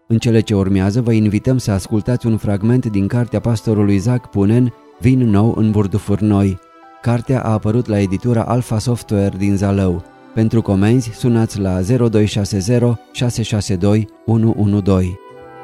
În cele ce urmează vă invităm să ascultați un fragment din cartea pastorului Isaac Punen, Vin nou în burdufuri noi. Cartea a apărut la editura Alpha Software din Zalău. Pentru comenzi sunați la 0260 662 112.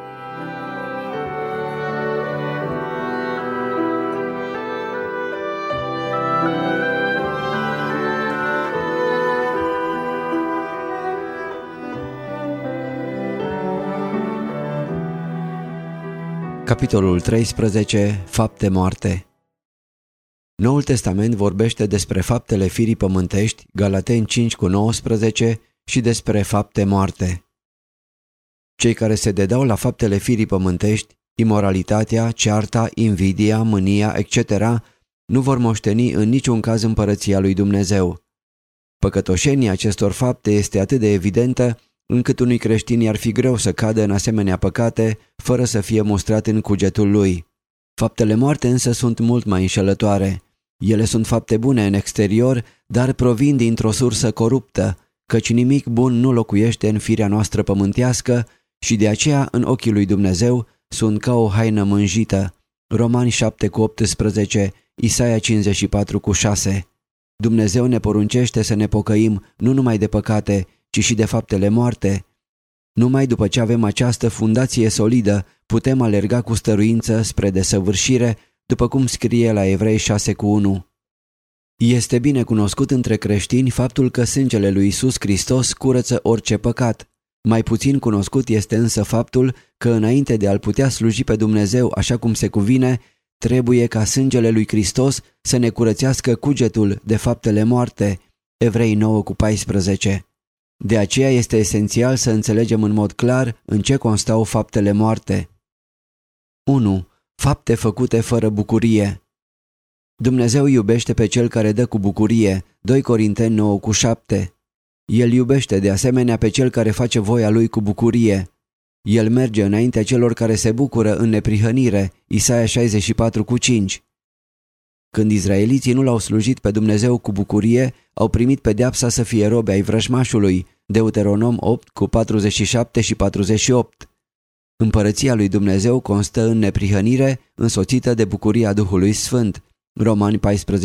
Capitolul 13. Fapte moarte. Noul Testament vorbește despre faptele firii pământești, Galateni 5:19, și despre fapte moarte. Cei care se dedau la faptele firii pământești, imoralitatea, cearta, invidia, mânia, etc., nu vor moșteni în niciun caz împărăția lui Dumnezeu. Păcătoșenia acestor fapte este atât de evidentă încât unui creștin i-ar fi greu să cadă în asemenea păcate fără să fie mustrat în cugetul lui. Faptele moarte însă sunt mult mai înșelătoare. Ele sunt fapte bune în exterior, dar provin dintr-o sursă coruptă, căci nimic bun nu locuiește în firea noastră pământească și de aceea în ochii lui Dumnezeu sunt ca o haină mânjită. Romani 7:18, Isaia 54:6. Dumnezeu ne poruncește să ne pocăim nu numai de păcate, ci și de faptele moarte. Numai după ce avem această fundație solidă, putem alerga cu stăruință spre desăvârșire, după cum scrie la Evrei 6:1. Este bine cunoscut între creștini faptul că sângele lui Iisus Hristos curăță orice păcat. Mai puțin cunoscut este însă faptul că înainte de a-L putea sluji pe Dumnezeu așa cum se cuvine, trebuie ca sângele lui Hristos să ne curățească cugetul de faptele moarte. Evrei 9:14. De aceea este esențial să înțelegem în mod clar în ce constau faptele moarte. 1. Fapte făcute fără bucurie. Dumnezeu iubește pe cel care dă cu bucurie. 2 Corinteni 9:7. El iubește de asemenea pe cel care face voia lui cu bucurie. El merge înaintea celor care se bucură în neprihănire. Isaia 64:5. Când izraeliții nu l-au slujit pe Dumnezeu cu bucurie, au primit pedeapsa să fie robi ai vrăjmașului. Deuteronom 8:47 și 48. Împărăția lui Dumnezeu constă în neprihănire, însoțită de bucuria Duhului Sfânt. Romani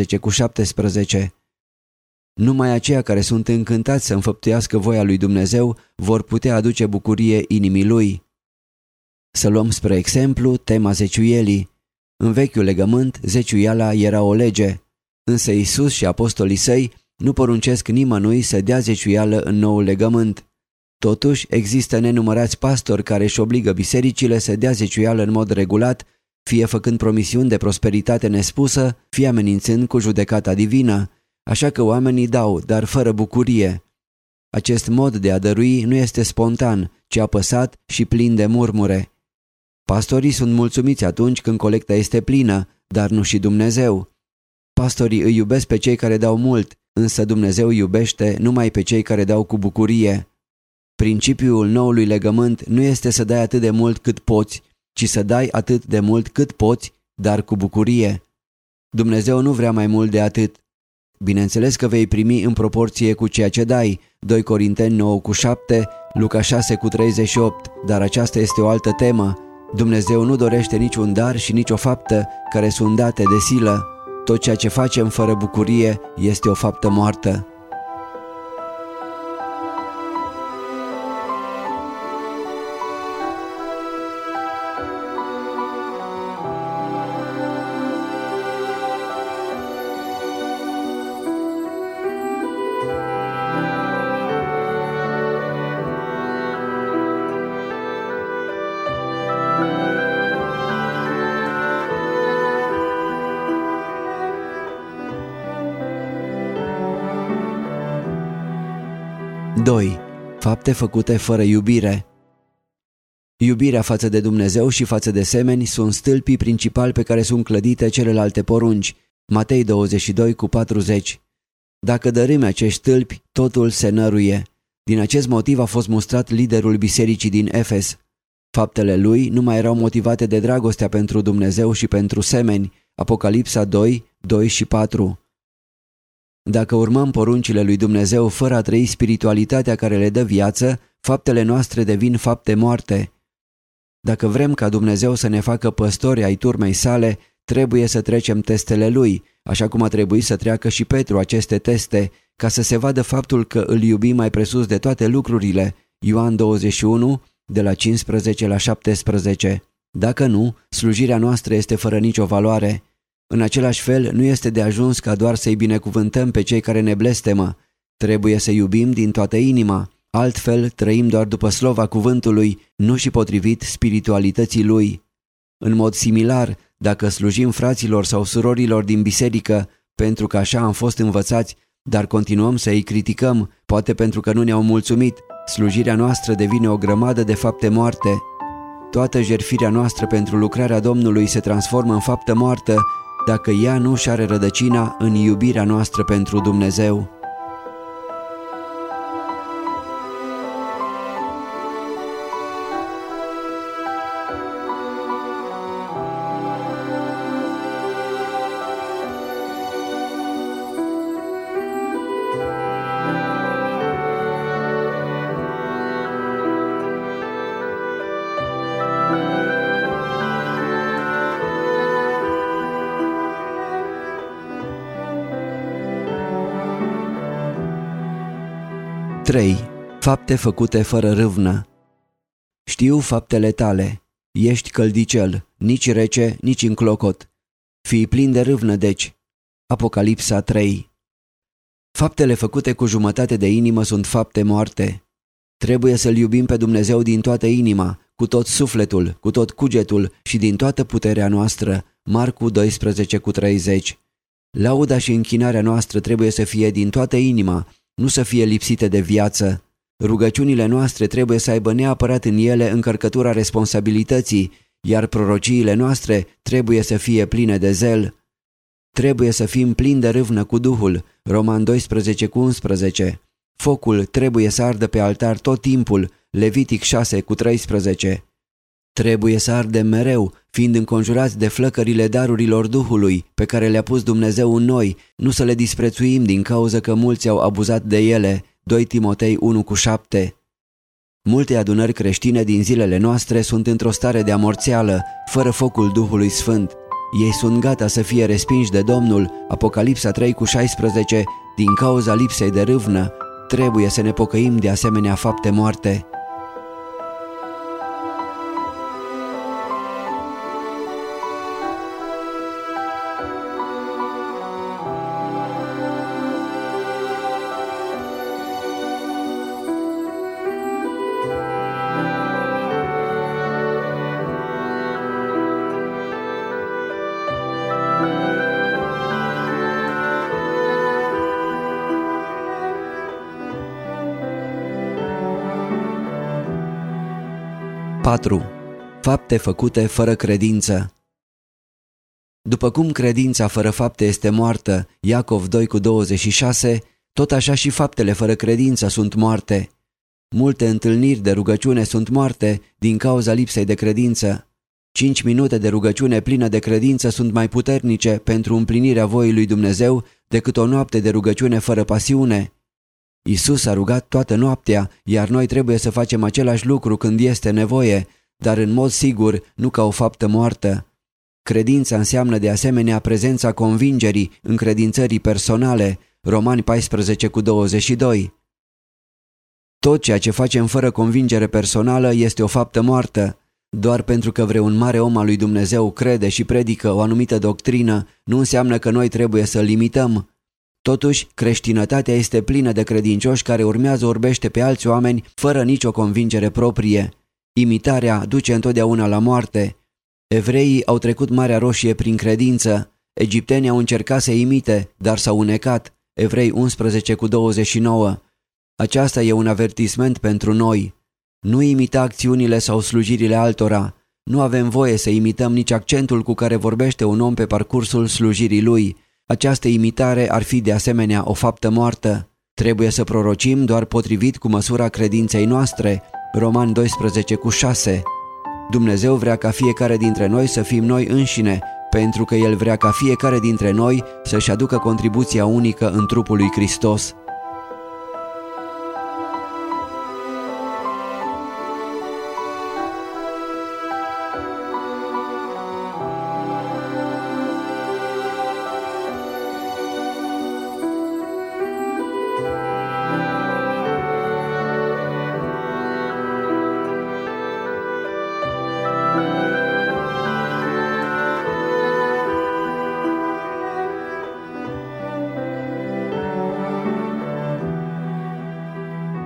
14:17. Numai aceia care sunt încântați să înfăptuiască voia lui Dumnezeu vor putea aduce bucurie inimii lui. Să luăm spre exemplu tema zeciuielii. În vechiul legământ, zeciuiala era o lege, însă Iisus și apostolii săi nu poruncesc nimănui să dea zeciuială în noul legământ. Totuși, există nenumărați pastori care își obligă bisericile să dea zeciuială în mod regulat, fie făcând promisiuni de prosperitate nespusă, fie amenințând cu judecata divină, așa că oamenii dau, dar fără bucurie. Acest mod de a dărui nu este spontan, ci apăsat și plin de murmure. Pastorii sunt mulțumiți atunci când colecta este plină, dar nu și Dumnezeu. Pastorii îi iubesc pe cei care dau mult, însă Dumnezeu iubește numai pe cei care dau cu bucurie. Principiul noului legământ nu este să dai atât de mult cât poți, ci să dai atât de mult cât poți, dar cu bucurie. Dumnezeu nu vrea mai mult de atât. Bineînțeles că vei primi în proporție cu ceea ce dai, 2 Corinteni 9:7, Luca 6:38, dar aceasta este o altă temă. Dumnezeu nu dorește niciun dar și nicio faptă care sunt date de silă. Tot ceea ce facem fără bucurie este o faptă moartă. Doi. Fapte făcute fără iubire. Iubirea față de Dumnezeu și față de semeni sunt stâlpii principali pe care sunt clădite celelalte porunci. Matei 22:40. Dacă dărâmi acești stâlpi, totul se năruie. Din acest motiv a fost mustrat liderul bisericii din Efes. Faptele lui nu mai erau motivate de dragostea pentru Dumnezeu și pentru semeni. Apocalipsa 2:2 și 4. Dacă urmăm poruncile lui Dumnezeu fără a trăi spiritualitatea care le dă viață, faptele noastre devin fapte moarte. Dacă vrem ca Dumnezeu să ne facă păstori ai turmei sale, trebuie să trecem testele Lui, așa cum a trebuit să treacă și Petru aceste teste, ca să se vadă faptul că îl iubim mai presus de toate lucrurile. Ioan 21, de la 15 la 17. Dacă nu, slujirea noastră este fără nicio valoare. În același fel, nu este de ajuns ca doar să-i binecuvântăm pe cei care ne blestemă. Trebuie să iubim din toată inima. Altfel, trăim doar după slova cuvântului, nu și potrivit spiritualității lui. În mod similar, dacă slujim fraților sau surorilor din biserică, pentru că așa am fost învățați, dar continuăm să îi criticăm, poate pentru că nu ne-au mulțumit, slujirea noastră devine o grămadă de fapte moarte. Toată jertfirea noastră pentru lucrarea Domnului se transformă în faptă moartă dacă ea nu și are rădăcina în iubirea noastră pentru Dumnezeu. Trei. Fapte făcute fără râvnă. Știu faptele tale. Ești căldicel, nici rece, nici înclocot. Fii plin de râvnă, deci. Apocalipsa 3. Faptele făcute cu jumătate de inimă sunt fapte moarte. Trebuie să-L iubim pe Dumnezeu din toată inima, cu tot sufletul, cu tot cugetul și din toată puterea noastră. Marcu 12:30. Lauda și închinarea noastră trebuie să fie din toată inima, nu să fie lipsite de viață. Rugăciunile noastre trebuie să aibă neapărat în ele încărcătura responsabilității, iar prorociile noastre trebuie să fie pline de zel. Trebuie să fim plini de râvnă cu Duhul, Roman 12:11. Focul trebuie să ardă pe altar tot timpul, Levitic 6:13. Trebuie să ardem mereu, fiind înconjurați de flăcările darurilor Duhului pe care le-a pus Dumnezeu în noi, nu să le disprețuim din cauza că mulți au abuzat de ele, 2 Timotei 1:7. Multe adunări creștine din zilele noastre sunt într-o stare de amorțeală, fără focul Duhului Sfânt. Ei sunt gata să fie respinși de Domnul, Apocalipsa 3:16, din cauza lipsei de râvnă. Trebuie să ne pocăim de asemenea fapte moarte. Fapte făcute fără credință. După cum credința fără fapte este moartă, Iacov 2:26, tot așa și faptele fără credință sunt moarte. Multe întâlniri de rugăciune sunt moarte din cauza lipsei de credință. 5 minute de rugăciune plină de credință sunt mai puternice pentru împlinirea voii lui Dumnezeu decât o noapte de rugăciune fără pasiune. Iisus a rugat toată noaptea, iar noi trebuie să facem același lucru când este nevoie, dar în mod sigur nu ca o faptă moartă. Credința înseamnă de asemenea prezența convingerii, încredințării personale, Romani 14:22. Tot ceea ce facem fără convingere personală este o faptă moartă. Doar pentru că vreun mare om al lui Dumnezeu crede și predică o anumită doctrină, nu înseamnă că noi trebuie să-l imităm. Totuși, creștinătatea este plină de credincioși care urmează orbește pe alți oameni fără nicio convingere proprie. Imitarea duce întotdeauna la moarte. Evreii au trecut Marea Roșie prin credință. Egiptenii au încercat să imite, dar s-au unecat. Evrei 11:29. Aceasta e un avertisment pentru noi. Nu imita acțiunile sau slujirile altora. Nu avem voie să imităm nici accentul cu care vorbește un om pe parcursul slujirii lui. Această imitare ar fi de asemenea o faptă moartă. Trebuie să prorocim doar potrivit cu măsura credinței noastre. Romani 12:6. Dumnezeu vrea ca fiecare dintre noi să fim noi înșine, pentru că El vrea ca fiecare dintre noi să-și aducă contribuția unică în trupul lui Hristos.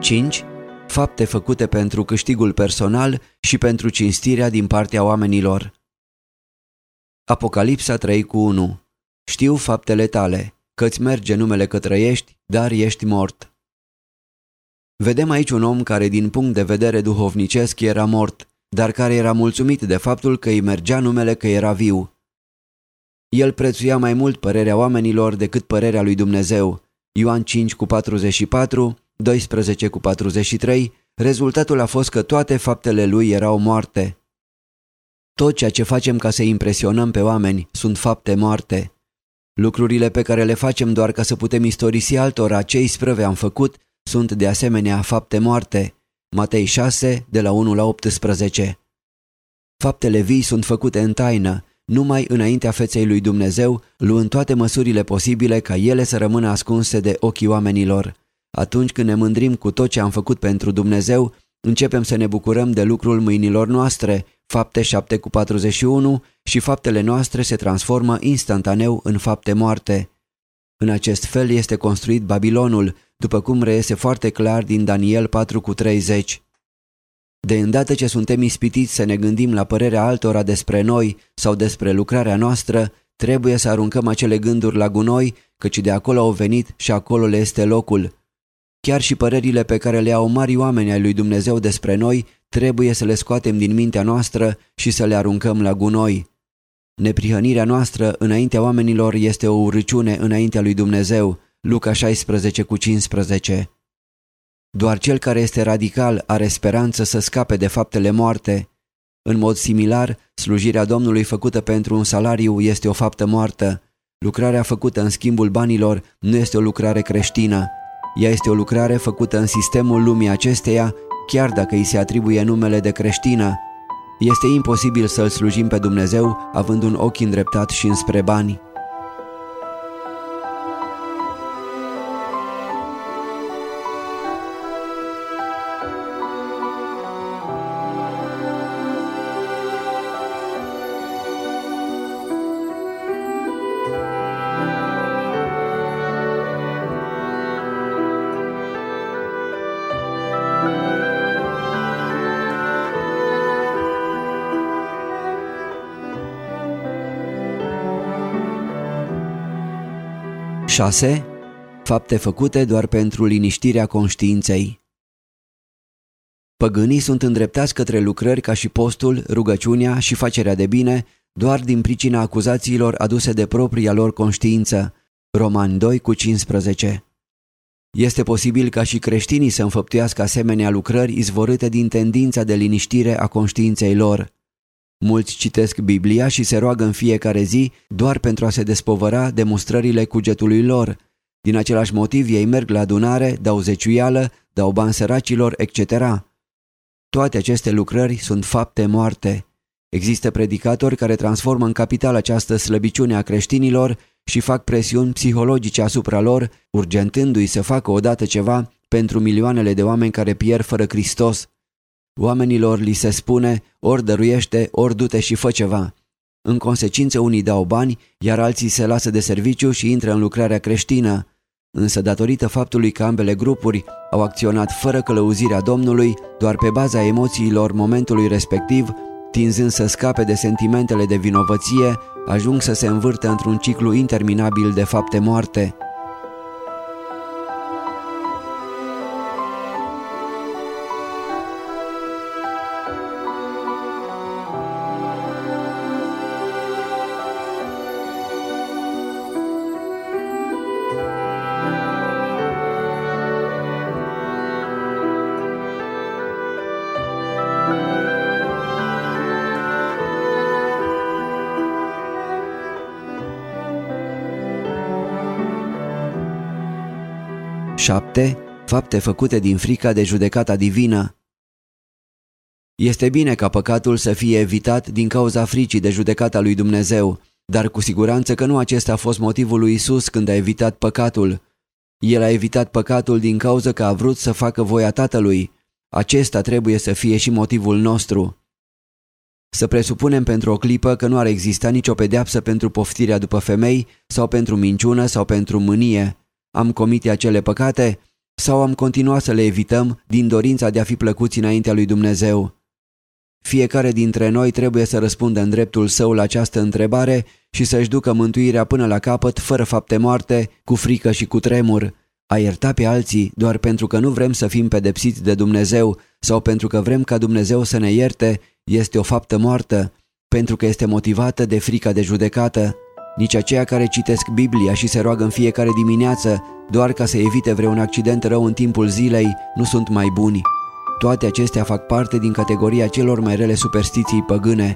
5. Fapte făcute pentru câștigul personal și pentru cinstirea din partea oamenilor. Apocalipsa 3:1. Știu faptele tale, că-ți merge numele că trăiești, dar ești mort. Vedem aici un om care din punct de vedere duhovnicesc era mort, dar care era mulțumit de faptul că îi mergea numele că era viu. El prețuia mai mult părerea oamenilor decât părerea lui Dumnezeu. Ioan 5:44, 12:43, rezultatul a fost că toate faptele lui erau moarte. Tot ceea ce facem ca să impresionăm pe oameni sunt fapte moarte. Lucrurile pe care le facem doar ca să putem istorisi altora ce isprăve am făcut sunt de asemenea fapte moarte. Matei 6, de la 1 la 18. Faptele vii sunt făcute în taină, numai înaintea feței lui Dumnezeu, luând toate măsurile posibile ca ele să rămână ascunse de ochii oamenilor. Atunci când ne mândrim cu tot ce am făcut pentru Dumnezeu, începem să ne bucurăm de lucrul mâinilor noastre, Fapte 7:41, și faptele noastre se transformă instantaneu în fapte moarte. În acest fel este construit Babilonul, după cum reiese foarte clar din Daniel 4:30. De îndată ce suntem ispitiți să ne gândim la părerea altora despre noi sau despre lucrarea noastră, trebuie să aruncăm acele gânduri la gunoi, căci de acolo au venit și acolo le este locul. Chiar și părerile pe care le au mari oameni ai lui Dumnezeu despre noi, trebuie să le scoatem din mintea noastră și să le aruncăm la gunoi. Neprihănirea noastră înaintea oamenilor este o urăciune înaintea lui Dumnezeu. Luca 16:15. Doar cel care este radical are speranță să scape de faptele moarte. În mod similar, slujirea Domnului făcută pentru un salariu este o faptă moartă. Lucrarea făcută în schimbul banilor nu este o lucrare creștină. Ea este o lucrare făcută în sistemul lumii acesteia, chiar dacă îi se atribuie numele de creștină. Este imposibil să-L slujim pe Dumnezeu având un ochi îndreptat și înspre bani. (6) Fapte făcute doar pentru liniștirea conștiinței. Păgânii sunt îndreptați către lucrări ca și postul, rugăciunea și facerea de bine doar din pricina acuzațiilor aduse de propria lor conștiință. Romani 2:15. Este posibil ca și creștinii să înfăptuiască asemenea lucrări izvorâte din tendința de liniștire a conștiinței lor. Mulți citesc Biblia și se roagă în fiecare zi doar pentru a se despovăra de mustrările cugetului lor. Din același motiv ei merg la adunare, dau zeciuială, dau bani săracilor, etc. Toate aceste lucrări sunt fapte moarte. Există predicatori care transformă în capital această slăbiciune a creștinilor și fac presiuni psihologice asupra lor, urgentându-i să facă odată ceva pentru milioanele de oameni care pierd fără Hristos. Oamenilor li se spune, ori dăruiește, ori du-te și fă ceva. În consecință unii dau bani, iar alții se lasă de serviciu și intră în lucrarea creștină. Însă datorită faptului că ambele grupuri au acționat fără călăuzirea Domnului, doar pe baza emoțiilor momentului respectiv, tinzând să scape de sentimentele de vinovăție, ajung să se învârtă într-un ciclu interminabil de fapte moarte. (7) Fapte făcute din frica de judecata divină. Este bine ca păcatul să fie evitat din cauza fricii de judecata lui Dumnezeu, dar cu siguranță că nu acesta a fost motivul lui Isus când a evitat păcatul. El a evitat păcatul din cauza că a vrut să facă voia Tatălui. Acesta trebuie să fie și motivul nostru. Să presupunem pentru o clipă că nu ar exista nicio pedeapsă pentru poftirea după femei sau pentru minciună sau pentru mânie. Am comite acele păcate? sau am continuat să le evităm din dorința de a fi plăcuți înaintea lui Dumnezeu? Fiecare dintre noi trebuie să răspundă în dreptul său la această întrebare și să-și ducă mântuirea până la capăt, fără fapte moarte, cu frică și cu tremur. A ierta pe alții doar pentru că nu vrem să fim pedepsiți de Dumnezeu sau pentru că vrem ca Dumnezeu să ne ierte este o faptă moartă, pentru că este motivată de frica de judecată. Nici aceia care citesc Biblia și se roagă în fiecare dimineață doar ca să evite vreun accident rău în timpul zilei nu sunt mai buni. Toate acestea fac parte din categoria celor mai rele superstiții păgâne.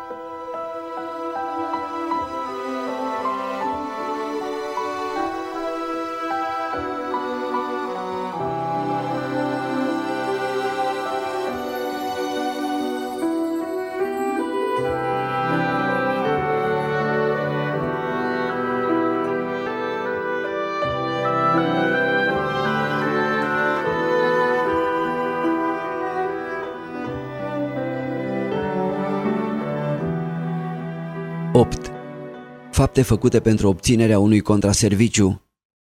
Fapte făcute pentru obținerea unui contraserviciu.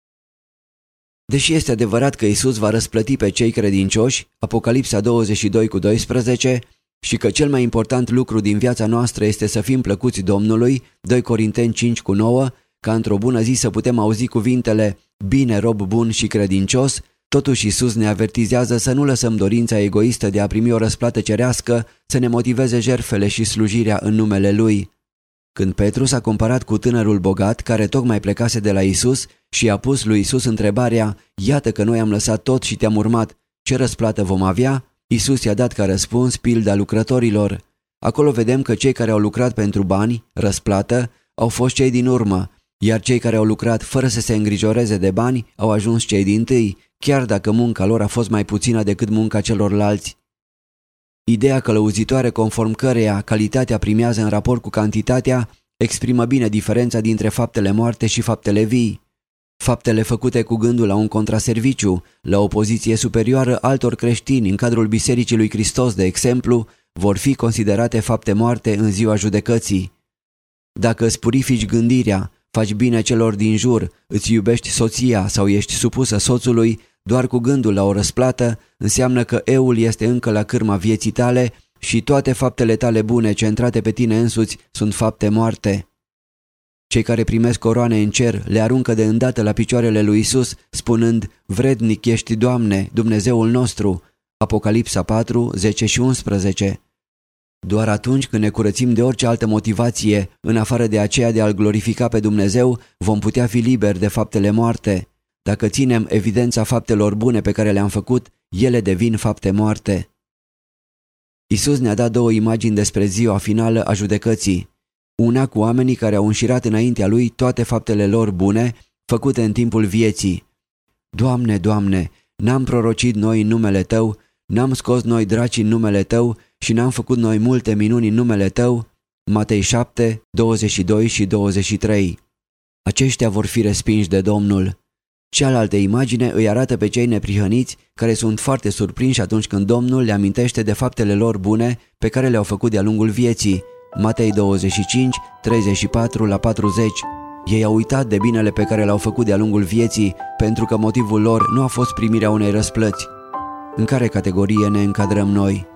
Deși este adevărat că Isus va răsplăti pe cei credincioși, Apocalipsa 22:12, și că cel mai important lucru din viața noastră este să fim plăcuți Domnului, 2 Corinteni 5:9, ca într-o bună zi să putem auzi cuvintele „Bine, rob bun și credincios”, totuși Isus ne avertizează să nu lăsăm dorința egoistă de a primi o răsplată cerească să ne motiveze jertfele și slujirea în numele Lui. Când Petru s-a comparat cu tânărul bogat care tocmai plecase de la Isus și i-a pus lui Isus întrebarea: „Iată că noi am lăsat tot și te-am urmat, ce răsplată vom avea?” Isus i-a dat ca răspuns pilda lucrătorilor. Acolo vedem că cei care au lucrat pentru bani, răsplată, au fost cei din urmă, iar cei care au lucrat fără să se îngrijoreze de bani au ajuns cei dintâi, chiar dacă munca lor a fost mai puțină decât munca celorlalți. Ideea călăuzitoare conform căreia calitatea primează în raport cu cantitatea exprimă bine diferența dintre faptele moarte și faptele vii. Faptele făcute cu gândul la un contraserviciu, la o poziție superioară altor creștini în cadrul Bisericii lui Hristos, de exemplu, vor fi considerate fapte moarte în ziua judecății. Dacă îți purifici gândirea, faci bine celor din jur, îți iubești soția sau ești supusă soțului, doar cu gândul la o răsplată, înseamnă că eul este încă la cârma vieții tale și toate faptele tale bune centrate pe tine însuți sunt fapte moarte. Cei care primesc coroane în cer le aruncă de îndată la picioarele lui Isus, spunând: „Vrednic ești, Doamne, Dumnezeul nostru”, Apocalipsa 4, 10 și 11. Doar atunci când ne curățim de orice altă motivație, în afară de aceea de a-L glorifica pe Dumnezeu, vom putea fi liberi de faptele moarte. Dacă ținem evidența faptelor bune pe care le-am făcut, ele devin fapte moarte. Isus ne-a dat două imagini despre ziua finală a judecății. Una cu oamenii care au înșirat înaintea Lui toate faptele lor bune, făcute în timpul vieții. „Doamne, Doamne, n-am prorocit noi în numele Tău, n-am scos noi draci în numele Tău și n-am făcut noi multe minuni în numele Tău?” Matei 7, 22 și 23. Aceștia vor fi respinși de Domnul. Cealaltă imagine îi arată pe cei neprihăniți care sunt foarte surprinși atunci când Domnul le amintește de faptele lor bune pe care le-au făcut de-a lungul vieții. Matei 25, 34 la 40. Ei au uitat de binele pe care l-au făcut de-a lungul vieții pentru că motivul lor nu a fost primirea unei răsplăți. În care categorie ne încadrăm noi?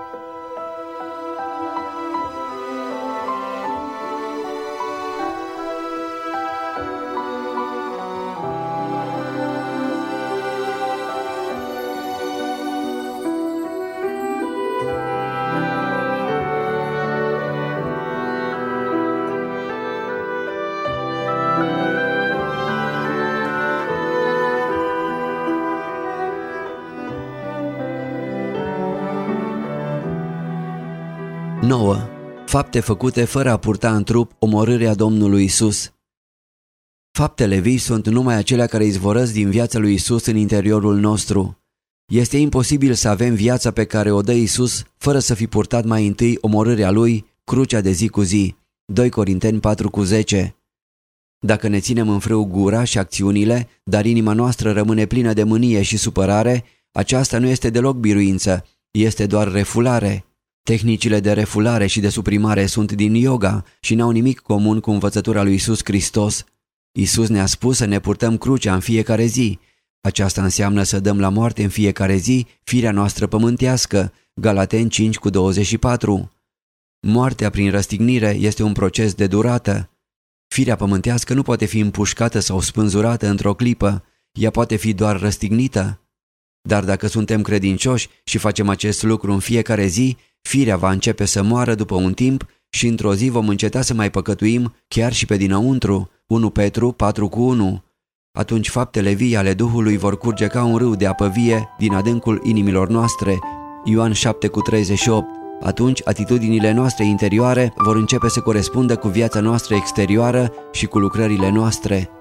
Fapte făcute fără a purta în trup omorârea Domnului Isus. Faptele vii sunt numai acelea care izvorăsc din viața lui Isus în interiorul nostru. Este imposibil să avem viața pe care o dă Isus fără să fi purtat mai întâi omorârea Lui, crucea de zi cu zi. 2 Corinteni 4:10. Dacă ne ținem în frâu gura și acțiunile, dar inima noastră rămâne plină de mânie și supărare, aceasta nu este deloc biruință, este doar refulare. Tehnicile de refulare și de suprimare sunt din yoga și n-au nimic comun cu învățătura lui Isus Hristos. Isus ne-a spus să ne purtăm crucea în fiecare zi. Aceasta înseamnă să dăm la moarte în fiecare zi firea noastră pământească, Galateni 5:24. Moartea prin răstignire este un proces de durată. Firea pământească nu poate fi împușcată sau spânzurată într-o clipă, ea poate fi doar răstignită. Dar dacă suntem credincioși și facem acest lucru în fiecare zi, firea va începe să moară după un timp și într-o zi vom înceta să mai păcătuim chiar și pe dinăuntru. 1 Petru 4:1. Atunci faptele vii ale Duhului vor curge ca un râu de apă vie din adâncul inimilor noastre. Ioan 7:38. Atunci atitudinile noastre interioare vor începe să corespundă cu viața noastră exterioară și cu lucrările noastre.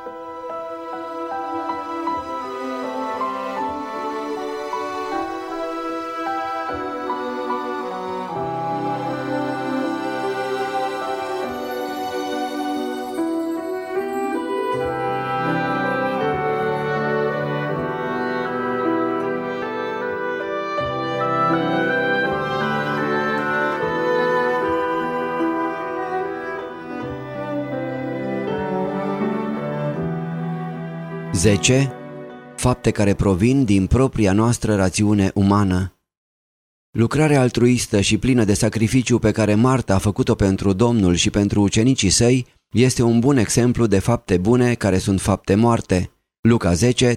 Zece. Fapte care provin din propria noastră rațiune umană. Lucrarea altruistă și plină de sacrificiu pe care Marta a făcut-o pentru Domnul și pentru ucenicii săi este un bun exemplu de fapte bune care sunt fapte moarte. Luca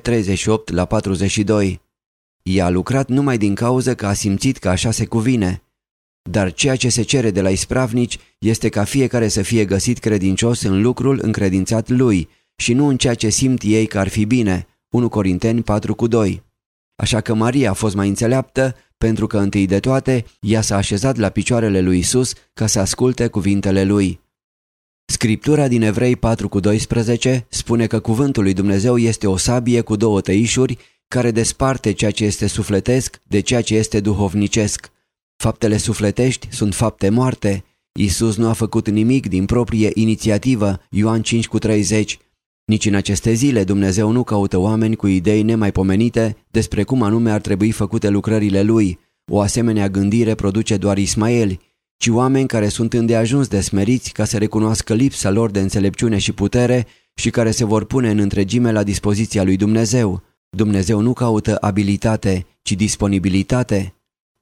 10:38-42. Ea a lucrat numai din cauză că a simțit că așa se cuvine. Dar ceea ce se cere de la ispravnici este ca fiecare să fie găsit credincios în lucrul încredințat lui și nu în ceea ce simt ei că ar fi bine. 1 Corinteni 4:2. Așa că Maria a fost mai înțeleaptă pentru că întâi de toate ea s-a așezat la picioarele lui Isus ca să asculte cuvintele lui. Scriptura din Evrei 4:12 spune că cuvântul lui Dumnezeu este o sabie cu două tăișuri care desparte ceea ce este sufletesc de ceea ce este duhovnicesc. Faptele sufletești sunt fapte moarte. Isus nu a făcut nimic din proprie inițiativă. Ioan 5:30. Nici în aceste zile Dumnezeu nu caută oameni cu idei nemaipomenite despre cum anume ar trebui făcute lucrările lui. O asemenea gândire produce doar ismaeli, ci oameni care sunt îndeajuns de smeriți ca să recunoască lipsa lor de înțelepciune și putere și care se vor pune în întregime la dispoziția lui Dumnezeu. Dumnezeu nu caută abilitate, ci disponibilitate.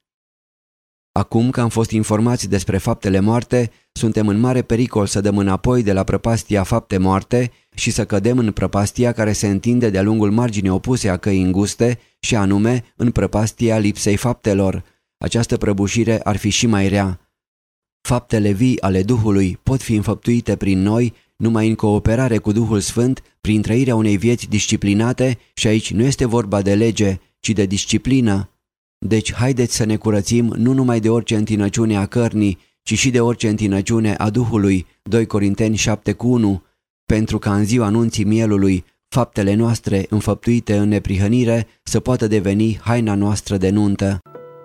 Acum că am fost informați despre faptele moarte, suntem în mare pericol să dăm înapoi de la prăpastia fapte moarte și să cădem în prăpastia care se întinde de-a lungul marginii opuse a căii înguste și anume în prăpastia lipsei faptelor. Această prăbușire ar fi și mai rea. Faptele vii ale Duhului pot fi înfăptuite prin noi numai în cooperare cu Duhul Sfânt, prin trăirea unei vieți disciplinate și aici nu este vorba de lege, ci de disciplină. Deci haideți să ne curățim nu numai de orice întinăciune a cărnii, ci și de orice întinăciune a Duhului, 2 Corinteni 7:1, pentru ca în ziua anunții mielului, faptele noastre înfăptuite în neprihănire să poată deveni haina noastră de nuntă.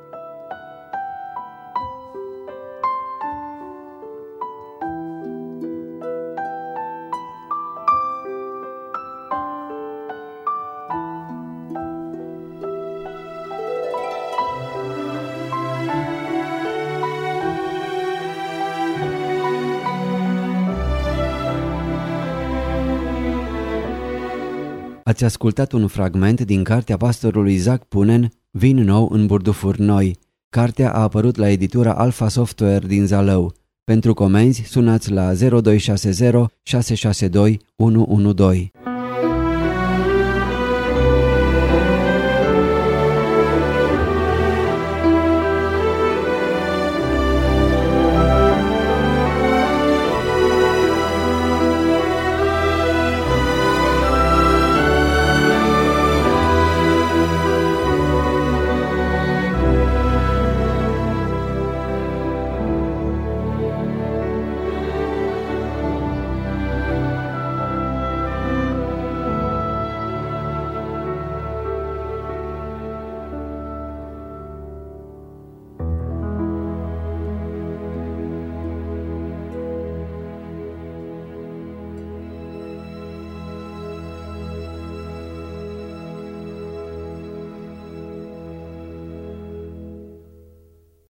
Ați ascultat un fragment din cartea pastorului Zac Punen, Vin nou în burdufuri noi. Cartea a apărut la editura Alpha Software din Zalău. Pentru comenzi sunați la 0260 662 112.